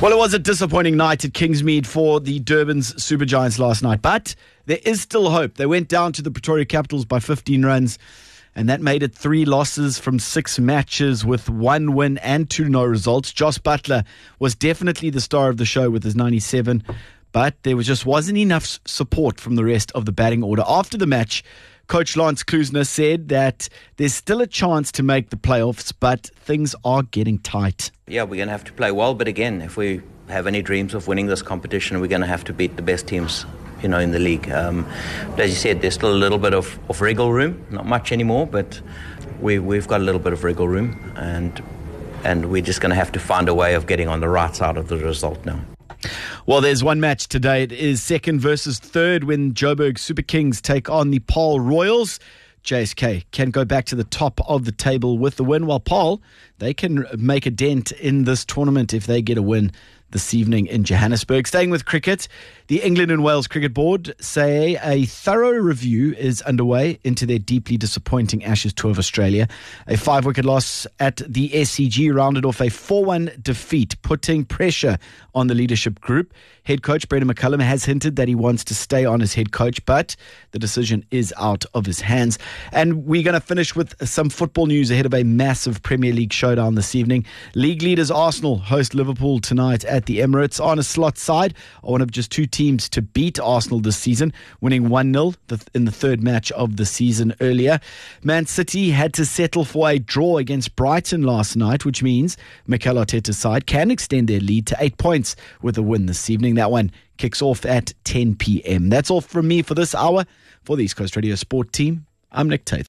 Well, it was a disappointing night at Kingsmead for the Durban's Super Giants last night, but there is still hope. They went down to the Pretoria Capitals by 15 runs, and that made it 3 losses from 6 matches with 1 win and 2 no results. Jos Buttler was definitely the star of the show with his 97, but there just wasn't enough support from the rest of the batting order. After the match, Coach Lance Klusener said that there's still a chance to make the playoffs, but things are getting tight. Yeah, we're going to have to play well, but again, if we have any dreams of winning this competition, we're going to have to beat the best teams, in the league. But as you said, there's still a little bit of wriggle room, not much anymore, but we've got a little bit of wriggle room, and we're just going to have to find a way of getting on the right side of the result now. Well, there's one match today. It is second versus third when Joburg Super Kings take on the Paarl Royals. JSK can go back to the top of the table with the win, while Paarl, they can make a dent in this tournament if they get a win this evening in Johannesburg. Staying with cricket, the England and Wales Cricket Board say a thorough review is underway into their deeply disappointing Ashes tour of Australia. A 5-wicket loss at the SCG rounded off a 4-1 defeat, putting pressure on the leadership group. Head coach Brendan McCullum has hinted that he wants to stay on as head coach, but the decision is out of his hands. And we're going to finish with some football news ahead of a massive Premier League showdown this evening. League leaders Arsenal host Liverpool tonight at the Emirates. On a slot side, one of just 2 teams to beat Arsenal this season, winning 1-0 in the third match of the season earlier. Man City had to settle for a draw against Brighton last night, which means Mikel Arteta's side can extend their lead to 8 points with a win this evening. That one kicks off at 10 p.m. That's all from me for this hour. For the East Coast Radio Sport team, I'm Nick Tate.